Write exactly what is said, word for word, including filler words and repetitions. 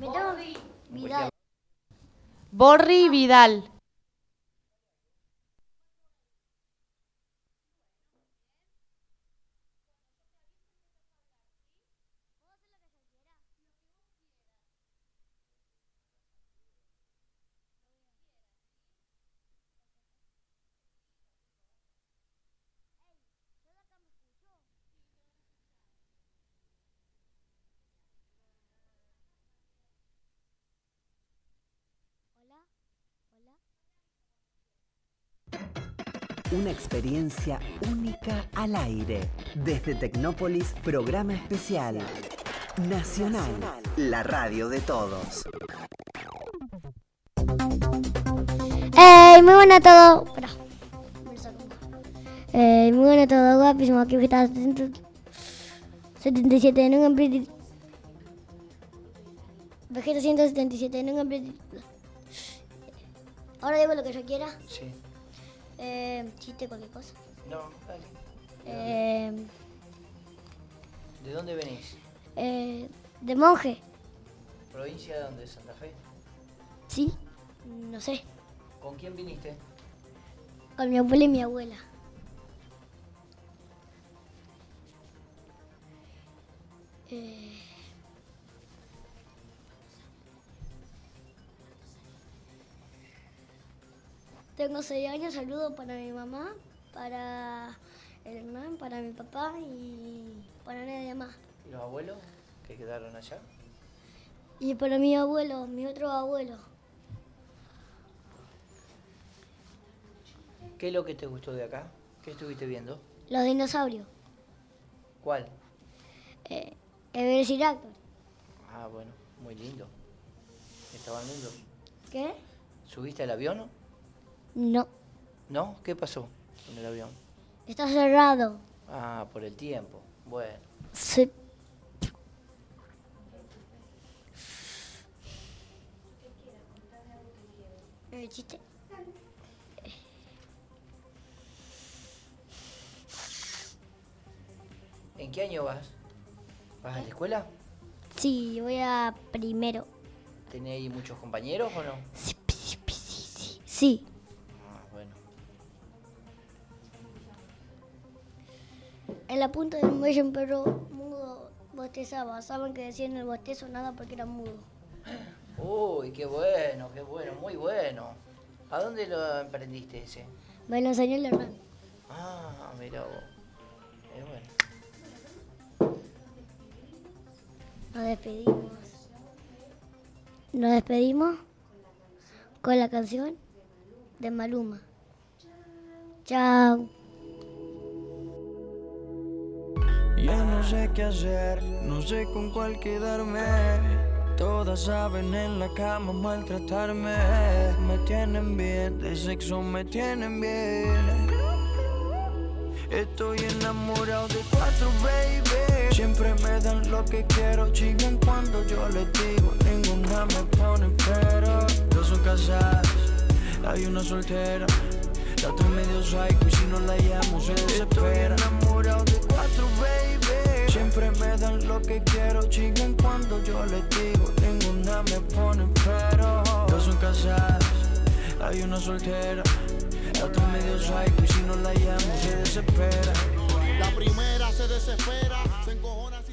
Vidal. Borri Vidal. Una experiencia única al aire. Desde Tecnópolis, programa especial. Nacional, la radio de todos. ¡Ey! Muy buena a todos. Espera. ¡Ey! Muy buena a todos. Guapísimo. Aquí está setenta y siete en un amplio. Vegeta ciento setenta y siete en un amplio. Ahora digo lo que yo quiera. Sí. Eh, chiste, cualquier cosa. No, dale. Eh, ¿De dónde venís? eh, de monje. ¿Provincia de dónde? ¿Santa Fe? Sí, no sé. ¿Con quién viniste? Con mi abuela y mi abuela. Eh, Tengo seis años, saludo para mi mamá, para el Hernán, para mi papá y para nadie más. ¿Y los abuelos que quedaron allá? Y para mi abuelo, mi otro abuelo. ¿Qué es lo que te gustó de acá? ¿Qué estuviste viendo? Los dinosaurios. ¿Cuál? Eh, el Velociraptor. Ah, bueno, muy lindo. ¿Estaban lindos? ¿Qué? ¿Subiste al avión? No, ¿No? ¿Qué pasó con el avión? está cerrado. Ah, por el tiempo. Bueno. Sí. ¿El chiste? ¿En qué año vas? ¿Vas a la escuela? Sí, voy a primero. ¿Tenés ahí muchos compañeros o no? Sí, sí, sí, sí. Sí. Ah, bueno. En la punta del muelle un perro mudo bostezaba. Saben que decían el bostezo nada porque era mudo. Uy, qué bueno, qué bueno, muy bueno. ¿A dónde lo emprendiste ese? Me lo enseñó el Hernán. Ah, mira vos. Es bueno. Nos despedimos. Nos despedimos con la canción de Maluma. Chao. Ya no sé qué hacer, no sé con cuál quedarme. Todas saben en la cama maltratarme. Me tienen bien, de sexo me tienen bien. Estoy enamorado de cuatro, baby. Siempre me dan lo que quiero. Chingan cuando yo les digo. Ninguna me pone pero. Dos son casadas, hay una soltera. La otra medio psycho y si no la llamo se desespera. Estoy enamorado de cuatro, baby. Siempre me dan lo que quiero. Chingan cuando yo les digo. Ninguna me pone pero. Dos son casadas, hay una soltera. La otra medio psycho y si no la llamo se desespera. La primera se desespera, se encojona.